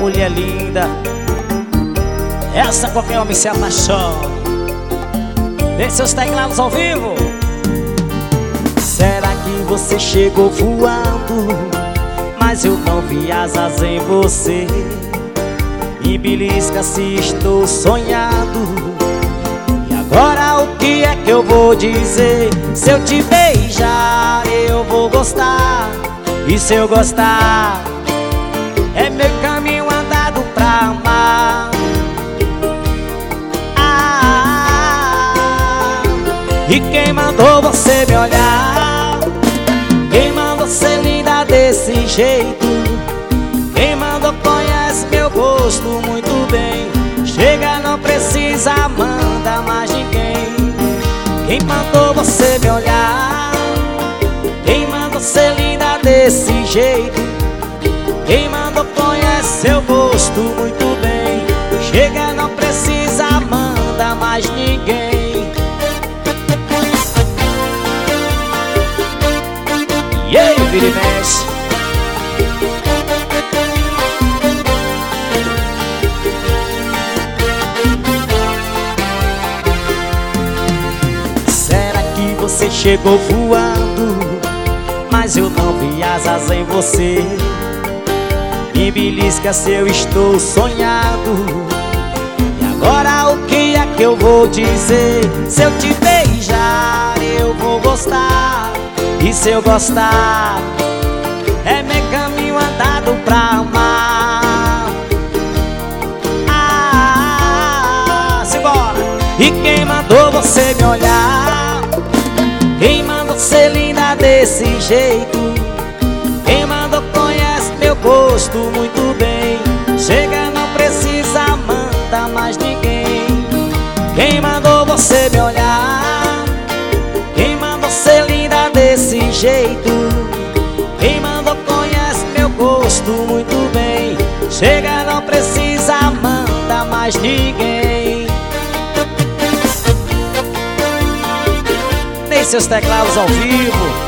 mulher linda. Essa qualquer homem se apaixona. Vê seus teclados ao vivo. Será que você chegou voando, mas eu não vi asas em você? E belisca se estou sonhado. E agora o que é que eu vou dizer? Se eu te beijar eu vou gostar. E se eu gostar, é meu caminho andado pra amar. E quem mandou você me olhar? Quem mandou ser linda desse jeito? Quem mandou conhece meu gosto muito bem. Chega, não precisa, manda mais ninguém. Quem mandou você me olhar? Quem mandou ser linda desse jeito? Quem mandou conhece seu gosto muito bem. Chega, não precisa, manda mais ninguém. E aí, vira e mexe. Será que você chegou voando, mas eu não vi asas em você? Me belisca se eu estou sonhado. E agora o que é que eu vou dizer? Se eu te beijar eu vou gostar. E se eu gostar, é meu caminho andado pra amar. Simbora! E quem mandou você me olhar? Quem mandou ser linda desse jeito? Quem mandou conhece meu gosto muito bem. Chega, não precisa, manda mais ninguém. Quem mandou você me olhar? Quem mandou ser linda desse jeito? Quem mandou conhece meu gosto muito bem. Chega, não precisa, manda mais ninguém. Nem seus teclados ao vivo.